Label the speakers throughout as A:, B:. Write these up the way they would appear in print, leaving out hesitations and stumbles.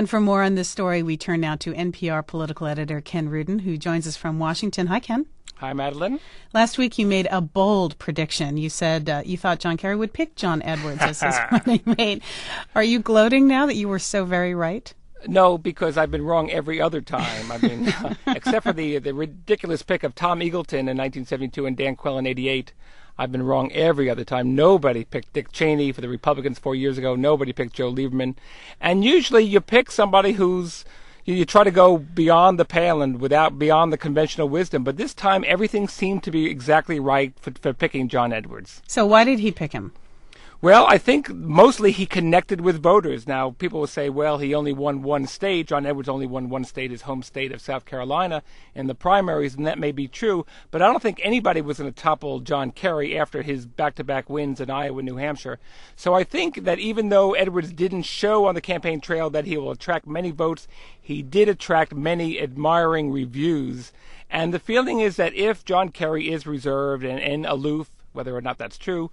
A: And for more on this story, we turn now to NPR political editor Ken Rudin, who joins us from Washington. Hi, Ken.
B: Hi, Madeline.
A: Last week you made a bold prediction. You said you thought John Kerry would pick John Edwards as his running mate. Are you gloating now that you were so very right?
B: No, because I've been wrong every other time. I mean, except for the ridiculous pick of Tom Eagleton in 1972 and Dan Quayle in 88. I've been wrong every other time. Nobody picked Dick Cheney for the Republicans 4 years ago. Nobody picked Joe Lieberman. And usually you pick somebody who's, you try to go beyond the pale and beyond the conventional wisdom. But this time everything seemed to be exactly right for picking John Edwards.
A: So why did he pick him?
B: Well, I think mostly he connected with voters. Now, people will say, well, he only won one state. John Edwards only won one state, his home state of South Carolina, in the primaries, and that may be true. But I don't think anybody was going to topple John Kerry after his back-to-back wins in Iowa and New Hampshire. So I think that even though Edwards didn't show on the campaign trail that he will attract many votes, he did attract many admiring reviews. And the feeling is that if John Kerry is reserved and aloof, whether or not that's true,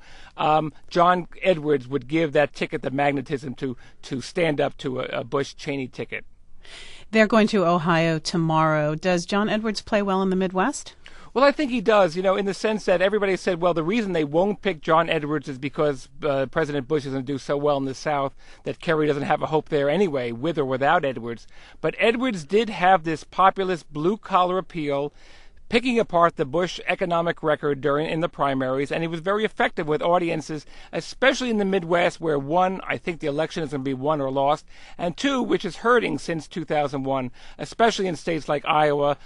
B: John Edwards would give that ticket the magnetism to stand up to a Bush-Cheney ticket.
A: They're going to Ohio tomorrow. Does John Edwards play well in the Midwest?
B: Well, I think he does, in the sense that everybody said, well, the reason they won't pick John Edwards is because President Bush doesn't do so well in the South that Kerry doesn't have a hope there anyway, with or without Edwards. But Edwards did have this populist blue-collar appeal, picking apart the Bush economic record in the primaries, and he was very effective with audiences, especially in the Midwest, where one, I think the election is going to be won or lost, and two, which is hurting since 2001, especially in states like Iowa,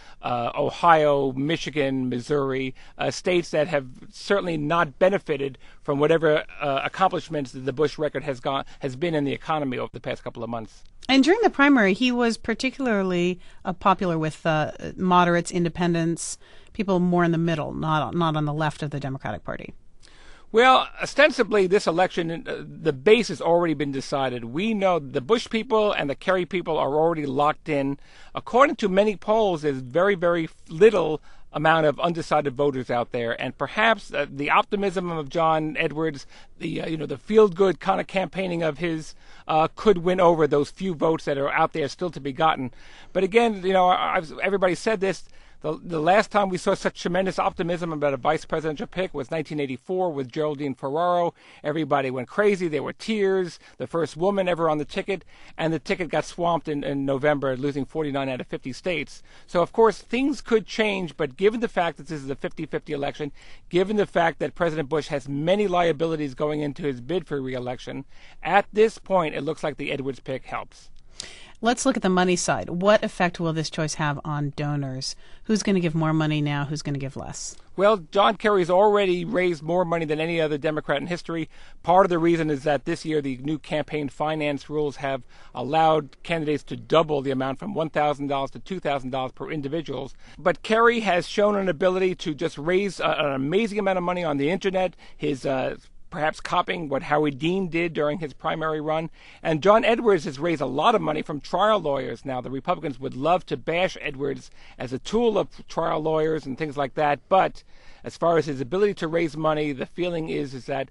B: Ohio, Michigan, Missouri, states that have certainly not benefited from whatever accomplishments that the Bush record has been in the economy over the past couple of months.
A: And during the primary, he was particularly popular with moderates, independents, people more in the middle, not on the left of the Democratic Party.
B: Well, ostensibly, this election, the base has already been decided. We know the Bush people and the Kerry people are already locked in. According to many polls, there's very, very little amount of undecided voters out there, and perhaps the optimism of John Edwards, the feel-good kind of campaigning of his, could win over those few votes that are out there still to be gotten. But again, everybody said this. The last time we saw such tremendous optimism about a vice presidential pick was 1984 with Geraldine Ferraro. Everybody went crazy. There were tears. The first woman ever on the ticket, and the ticket got swamped in November, losing 49 out of 50 states. So, of course, things could change, but given the fact that this is a 50-50 election, given the fact that President Bush has many liabilities going into his bid for re-election, at this point, it looks like the Edwards pick helps.
A: Let's look at the money side. What effect will this choice have on donors? Who's going to give more money now? Who's going to give less?
B: Well, John Kerry's already raised more money than any other Democrat in history. Part of the reason is that this year the new campaign finance rules have allowed candidates to double the amount from $1,000 to $2,000 per individuals. But Kerry has shown an ability to just raise an amazing amount of money on the internet. His perhaps copying what Howard Dean did during his primary run. And John Edwards has raised a lot of money from trial lawyers. Now, the Republicans would love to bash Edwards as a tool of trial lawyers and things like that. But as far as his ability to raise money, the feeling is that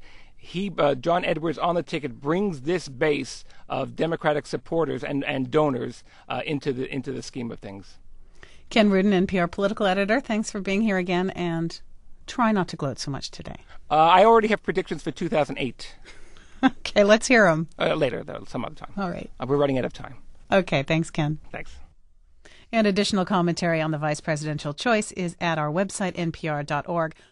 B: John Edwards on the ticket brings this base of Democratic supporters and donors into the scheme of things.
A: Ken Rudin, NPR political editor, thanks for being here again, and try not to gloat so much today.
B: I already have predictions for 2008.
A: Okay, let's hear them.
B: Later, though, some other time.
A: All right.
B: We're running out of time.
A: Okay, thanks, Ken.
B: Thanks.
A: And additional commentary on the vice presidential choice is at our website, npr.org.